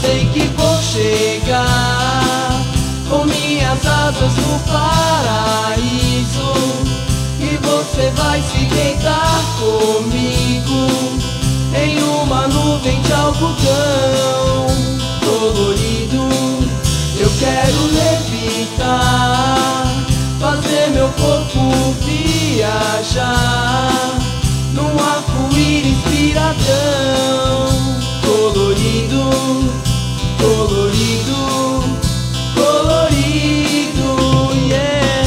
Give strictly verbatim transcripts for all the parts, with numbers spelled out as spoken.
sei que vou chegar com minhas asas no paraíso, e você vai se deitar comigo em uma nuvem de algodão colorido. Eu quero levitar, fazer meu corpo viajar num arco-íris piradão colorido, colorido, colorido, yeah.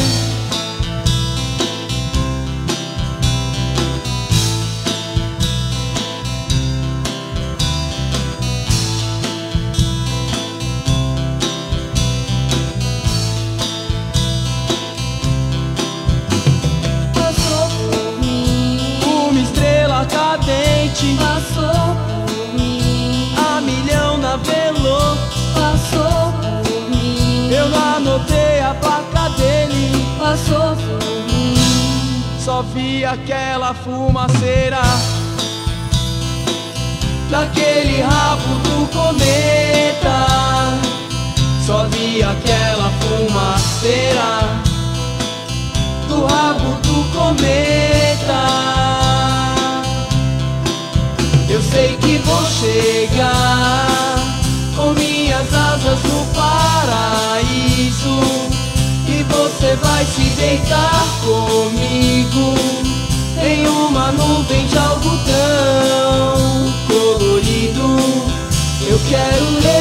Passou por mim, Uma estrela cadente passou por mim, a milhão navelou. passou por mim, Eu não anotei a placa dele, passou por mim. só vi aquela fumaceira daquele rabo do cometa. Só vi aquela fumaceira do rabo do cometa. Eu sei que vou chegar com minhas asas no paraíso, e você vai se deitar comigo em uma nuvem de algodão colorido. Eu quero